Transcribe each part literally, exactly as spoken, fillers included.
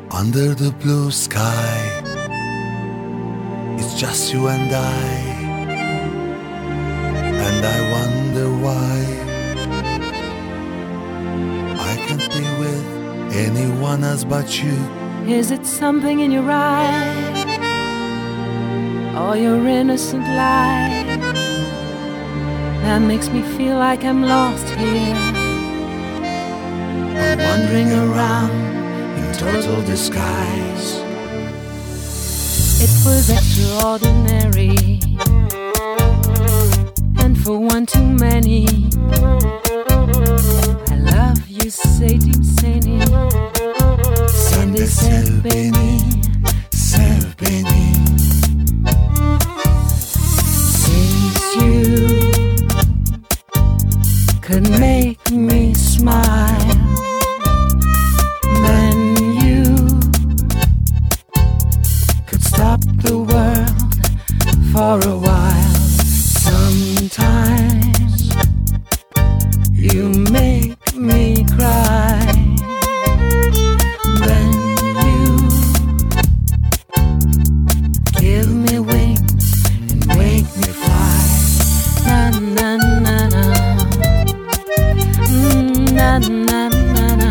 Under the blue sky, it's just you and I, and I wonder why I can't be with anyone else but you. Is it something in your eyes, or your innocent lie, that makes me feel like I'm lost here? I'm wandering around in total disguise. It was extraordinary, and for one too many. I love you, Satan, Sani. Sende sev beni, sev beni. Since you could make me smile, then you could stop the world for a while. Sometimes you make me cry, then you give me wings and make me fly. Na na na na, mm, na na na na,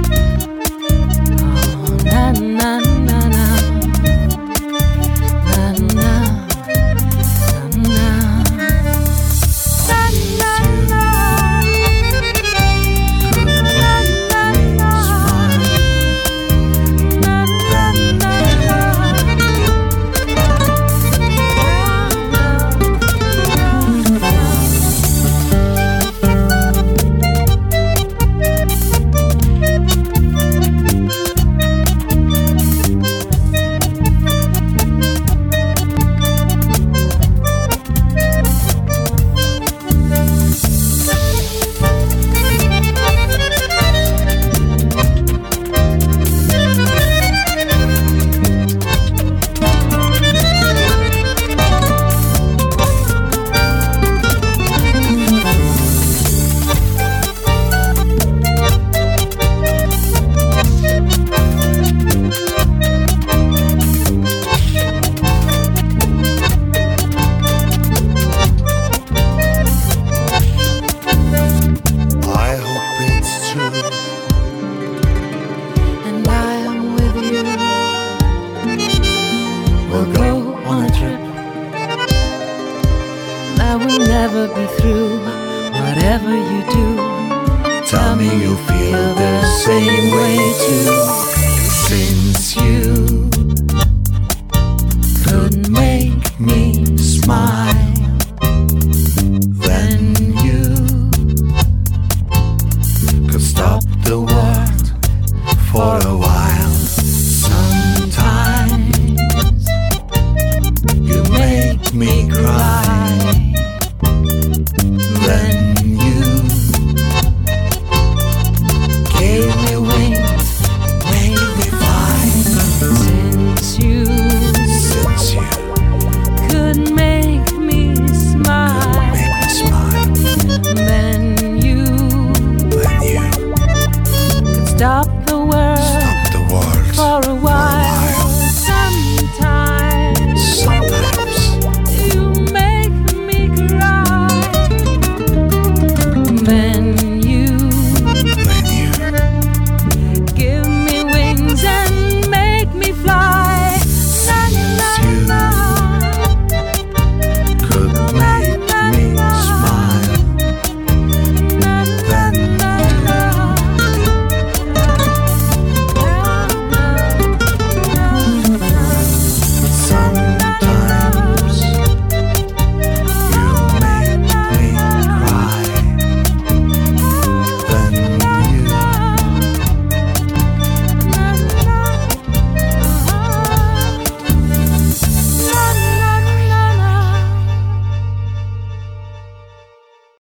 oh, na na na na, na na na na. We'll go on a trip that will never be through. Whatever you do, tell me you feel the same way too. Since you could make me smile, then you could stop the world for a while. Sometimes you make me cry.